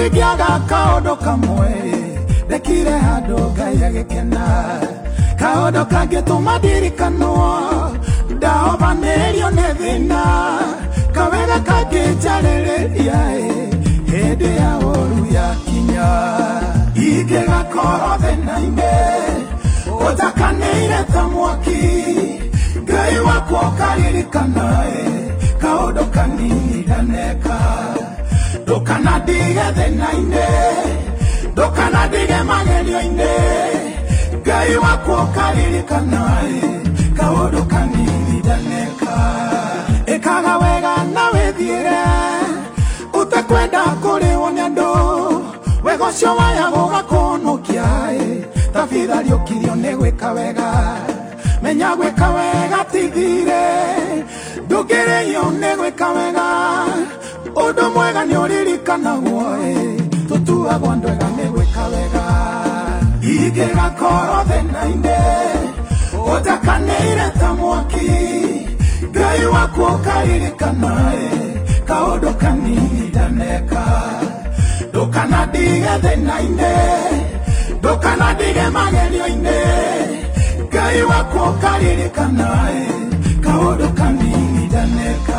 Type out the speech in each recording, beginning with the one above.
tingiaga kaundu kamwe ndekire handu Ngai agikena kaundu kangituma ndirikanwo ndahobanĩrio nĩ thĩna kawega kangĩnjarĩrĩria hĩndĩ ya ũru yakinya ingĩgakorwo thĩna-inĩ ũtakanĩire ta mwaki Ngai wakwa ũkaririkana kaundu kanini ndaneka ndũkanandige thĩna-inĩ ndũkanandige magerio-inĩ Ngai wakwa ũkaririkana kaundu kanini ndaneka ĩkaga wega na wĩthiĩre ũtekwenda kũrĩo nĩ andũ wega ũcio waya gũgakũhonokia tabitha rĩũkirio nĩ gwĩka wega menya gwĩka wega ti thirĩ ndũngĩrĩhio nĩ gwĩka wega ũndũ mwega nĩ ũririkanagwo tũtuagwo andũ ega nĩ gwĩka wega ingĩgakorwo thĩna-inĩ ũtakanĩire ta mwaki Ngai wakwa ũkaririkana kaundu kanini ndaneka ndũkanandige thĩna-inĩ ndũkanandige magerio-inĩ Ngai wakwa ũkaririkana kaundu kanini ndaneka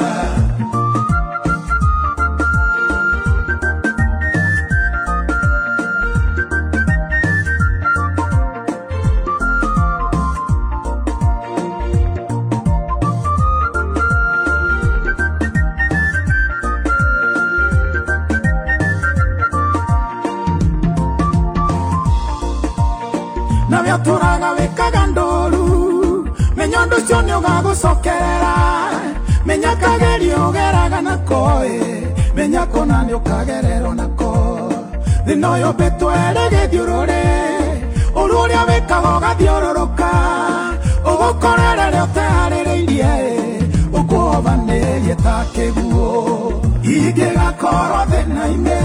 Navya turaga wekaga ndoru menya ũndũ ũcio nĩ ũgagũcokerera menya kagerio ũgeraga nako menya kũna nĩ ũkagererwo nako thĩna ũyũ mbĩtwere gĩthiũrũre ũru ũrĩa wĩkaga ũgathiũrũrũka ũgũkorere rĩo ũteharĩrĩirie ũkũhobanĩrie ta kĩguũ ingĩgakorwo thĩna-inĩ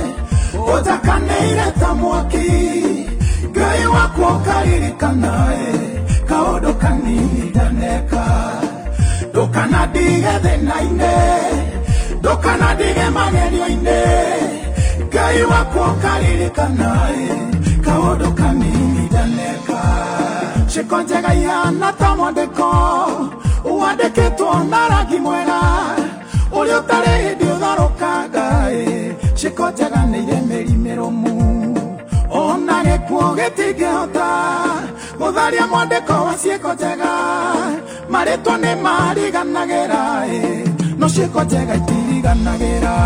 ũtakanĩire ta mwaki Ngai wakwa ũkaririkana kaundu kanini ndaneka ndũkanandige thĩna-inĩ ndũkanandige magerio-inĩ Ngai wakwa ũkaririkana kaundu kanini ndaneka ciĩko njega ihana ta mwandĩko wandĩkĩtwo na rangi mwega ũrĩa ũtarĩ hĩndĩ ũtharũkanga ciĩko njega nĩ irĩ mĩri mĩrũmu ona gĩkuũ gĩtingĩhota gũtharia mwandĩko wa ciĩko njega marĩtwa nĩ mariganagĩra no ciĩko njega itiriganagĩra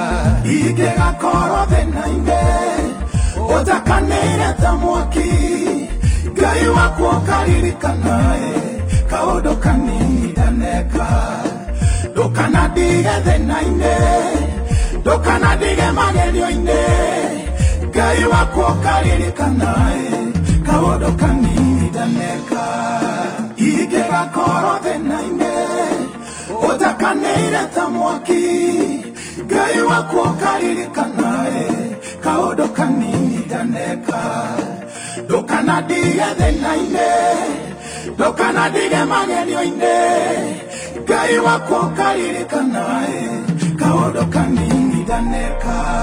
ingĩgakorwo thĩna-inĩ ũtakanĩire ta mwaki Ngai wakwa ũkaririkana kaundu kanini ndaneka ndũkanandige thĩna-inĩ ndũkanandige magerio-inĩ Ngai wakwa ũkaririkana kaundu kanini ndaneka ingĩgakorwo thĩna-inĩ ũtakanĩire ta mwaki Ngai wakwa ũkaririkana kaundu kanini ndaneka ndũkanandige thĩna-inĩ ndũkanandige magerio-inĩ Ngai wakwa ũkaririkana kaundu kanini ndaneka